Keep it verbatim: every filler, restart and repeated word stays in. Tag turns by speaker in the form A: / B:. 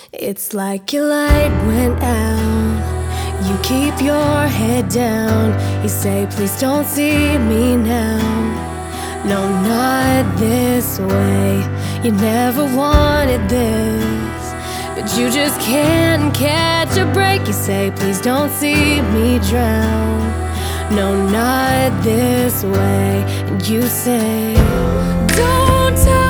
A: It's like your light went out. You keep your head down. You say, please don't see me now. No, not this way. You never wanted this, but you just can't catch a break. You say, please don't see me drown. No, not this way. And you say, don't tell